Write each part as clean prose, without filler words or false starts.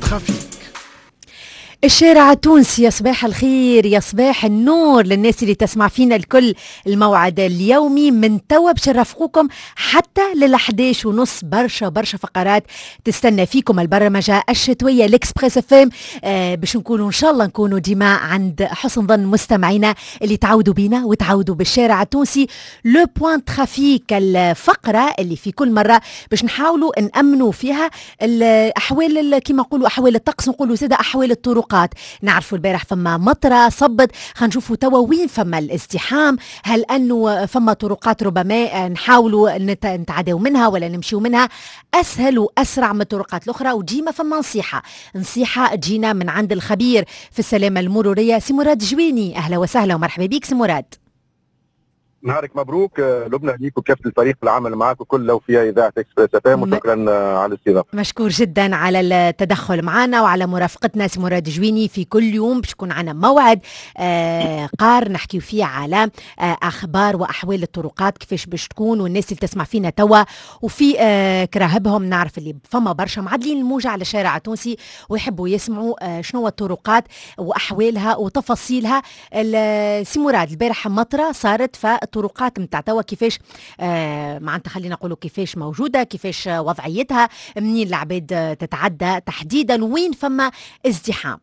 ترافيك. الشارع التونسي، يا صباح الخير، يا صباح النور للناس اللي تسمع فينا الكل. الموعد اليومي من توا باش نرافقوكم حتى لل11:30. برشا فقرات تستنى فيكم. البرمجة الشتوية الإكسبريس اف ام باش نكونوا إن شاء الله نكونوا ديما عند حسن ظن مستمعينا اللي تعودوا بينا وتعودوا بالشارع التونسي. لو بوان ترافيك، الفقرة اللي في كل مرة باش نحاولوا نأمنوا فيها الأحوال، كما نقولوا أحوال الطقس، نقولوا زيادة أحوال الطرقات. نعرفوا البارح فما مطرة صبت، خنشوفوا توا وين فما الازدحام، هل أنه فما طرقات ربما نحاولوا نتعداو منها ولا نمشيو منها أسهل وأسرع من الطرقات الأخرى. وديما فما نصيحة تجينا من عند الخبير في السلامة المرورية سي مراد جويني. أهلا وسهلا ومرحبا بك سي مراد. نهارك مبروك لبنى ليك وكافة الفريق العمل معك وكل لو فيها إذاعة إكسبريس اف ام، وشكرا على الاستضافة. مشكور جدا على التدخل معنا وعلى مرافقتنا سي مراد جويني في كل يوم. باش يكون عنا موعد قار نحكيو فيه على أخبار وأحوال الطرقات كيفاش باش تكون، والناس اللي تسمع فينا توا وفي كراهبهم نعرف اللي فما برشا معدلين الموجة على الشارع التونسي ويحبوا يسمعوا شنو الطرقات وأحوالها وتفاصيلها. سي مراد، البارح مطرة صارت الطرقات متاع توا كيفاش معناتها خلينا نقولوا كيفاش موجوده، كيفاش وضعيتها، منين العباد تتعدى تحديدا، وين فما ازدحام؟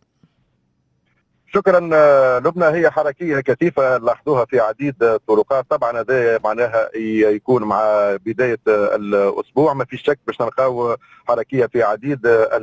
شكرا لبنى. هي حركيه كثيفه لاحظوها في عديد الطرقات. طبعا هذا معناها يكون مع بدايه الاسبوع، ما فيش شك باش نلقاو حركيه في عديد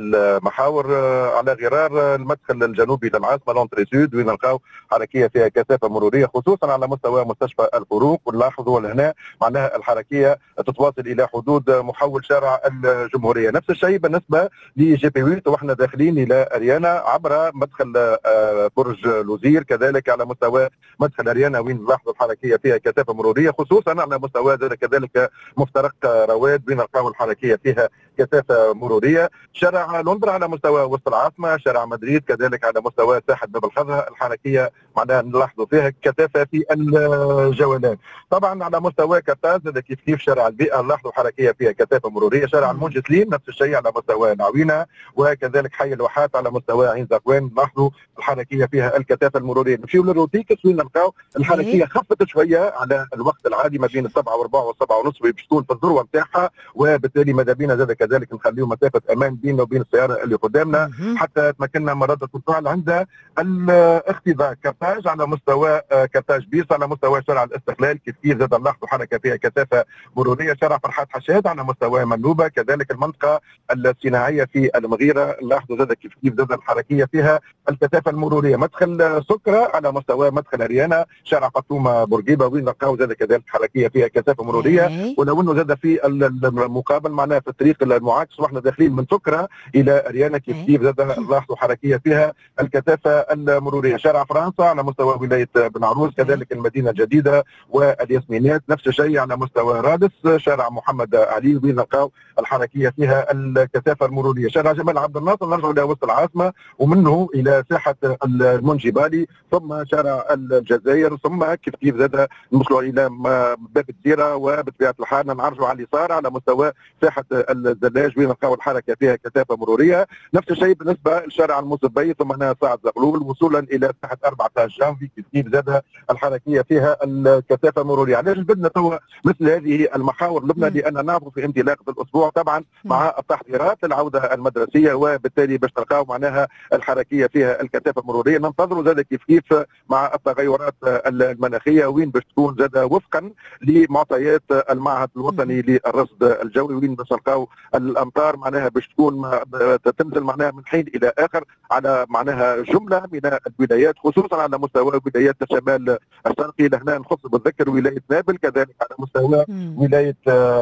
المحاور على غرار المدخل الجنوبي للعاصمه لونتري سود، وين نلقاو حركيه فيها كثافه مروريه خصوصا على مستوى مستشفى الفروق. ونلاحظوا هنا معناها الحركيه تتواصل الى حدود محول شارع الجمهوريه. نفس الشيء بالنسبه لجي بي 8 واحنا داخلين الى اريانا عبر مدخل برج الوزير، كذلك على مستوى مدخل اريانا وين نلاحظوا الحركيه فيها كثافه مروريه خصوصا على مستوى كذلك مفترق رواد وين نلقاو الحركيه فيها كثافه مروريه. شارع لندن على مستوى وسط العاصمه، شارع مدريد كذلك على مستوى ساحه باب الخضراء الحركيه معناها نلاحظوا فيها كثافه في الجولات. طبعا على مستوى كرتاز كيف شارع البيئه نلاحظوا حركيه فيها كثافه مروريه. شارع المنجي سليم نفس الشيء على مستوى العوينه، وكذلك حي الواحات على مستوى عين زقوان نلاحظوا الحركيه فيها الكثافه المروريه. نمشيو للروتيكس وين نلقاو الحركيه خفت شويه على الوقت العادي ما بين 7 و4 و7 ونص باش تكون في الذروه نتاعها، وبالتالي ماذا بينا زاد كذلك نخليو مسافه امان بيننا وبين السياره اللي قدامنا حتى تمكننا من رده الفعل عند الاختبار. كرتاج على مستوى كرتاج بيس على مستوى شارع الاستقلال كيف زاد نلاحظوا حركه فيها كثافه مروريه. شارع فرحات حشاد على مستوى منوبه، كذلك المنطقه الصناعيه في المغيره نلاحظوا زاد كيف زاد الحركيه فيها الكثافه المروريه. مدخل سكرة على مستوى مدخل اريانا، شارع قطومه بورقيبه وين نلقاو زاد كذلك حركيه فيها كثافه مروريه. ولو انه زاد في المقابل معناها في الطريق المعاكس واحنا داخلين من سكرة الى اريانا كيف زاد نلاحظوا حركيه فيها الكثافه المروريه. شارع فرنسا على مستوى ولايه بن عروس، كذلك المدينه الجديده والياسمينات نفس الشيء على مستوى رادس. شارع محمد علي وين نلقاو الحركيه فيها الكثافه المروريه. شارع جمال عبد الناصر نرجع الى وسط العاصمه ومنه الى ساحه المنجبالي، ثم شارع الجزائر، ثم كيف زاد نوصلوا الى باب الديره، وبطبيعه الحال نرجعوا على اليسار على مستوى ساحه الزلاج وين نلقاو الحركه فيها كثافه مروريه. نفس الشيء بالنسبه لشارع الموسبي ثم هنا ساعه زغلول وصولا الى ساحه 14 جانفي كيف زاد الحركيه فيها الكثافه المروريه. علاش بدنا توا مثل هذه المحاور لبنى؟ لان نعرف في انطلاقه الاسبوع طبعا مع التحضيرات للعوده المدرسيه، وبالتالي باش تلقاو معناها الحركيه فيها الكثافه المروريه. ننتظروا زاد كيف مع التغيرات المناخيه وين باش تكون زاد وفقا لمعطيات المعهد الوطني للرصد الجوي وين باش نلقاو الامطار معناها باش تكون تنزل معناها من حين الى اخر على معناها جمله من الولايات خصوصا على مستوى ولايات الشمال الشرقي. لهنا نخص بالذكر ولايه نابل، كذلك على مستوى ولايه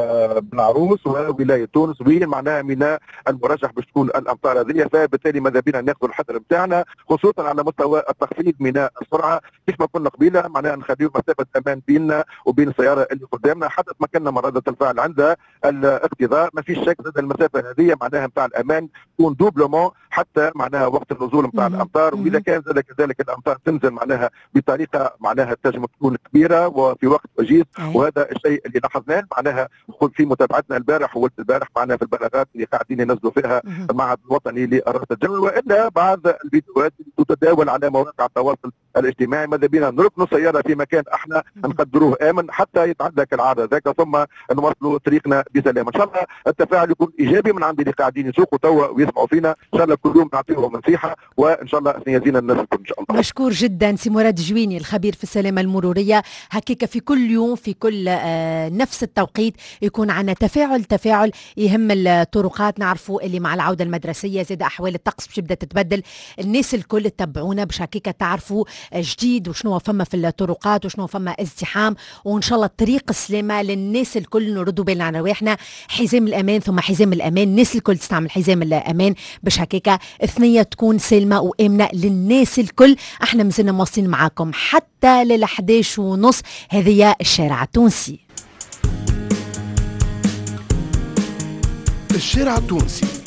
بن عروس وولايه تونس وين معناها من المرجح باش تكون الامطار هذه. فبالتالي ماذا بينا ناخذ الحذر نتاعنا خصوصا على على مستوى التخفيض من السرعه كيف ما قلنا قبيله، معناها نخليو مسافه امان بيننا وبين السياره اللي قدامنا حتى تمكننا من رده الفعل عند الاقتضاء. ما فيش شك زاد المسافه هذه معناها نتاع الامان تكون دوبلومون حتى معناها وقت النزول نتاع الامطار، واذا كان زاد كذلك الامطار تنزل معناها بطريقه معناها تنجم تكون كبيره وفي وقت وجيز، وهذا الشيء اللي لاحظناه معناها في متابعتنا البارح معناها في البلاغات اللي قاعدين ينزلوا فيها المعهد الوطني للرصد الجوي، والا بعض الفيديوهات اللي تتداول على مواقع التواصل الاجتماعي. ماذا بينا نركنوا سياره في مكان احنا نقدروه امن حتى يتعدى كالعاده ذاك ثم نواصلوا طريقنا بسلام. ان شاء الله التفاعل يكون ايجابي من عند اللي قاعدين يسوقوا توا ويسمعوا فينا، ان شاء الله كل يوم نعطيهم نصيحه وان شاء الله سيزينا الناس ان شاء الله. مشكور جدا سي مراد جويني الخبير في السلامه المروريه. هكيك في كل يوم في كل نفس التوقيت يكون عنا تفاعل يهم الطرقات. نعرفوا اللي مع العوده المدرسيه زاد احوال الطقس باش تبدا تتبدل، الناس الكل تتبعونا باش هكيك تعرفوا جديد وشنو فما في الطرقات وشنو فما ازدحام، وان شاء الله الطريق السلامه للناس الكل. نردوا بالنا على رواحنا، حزام الامان ثم حزام الامان، الناس الكل تستعمل حزام الامان باش هكيك الثنيه تكون سلمه وامنه للناس الكل. احنا مازلنا مواصلين معاكم حتى لل11:30. هذه الشارع التونسي. الشارع التونسي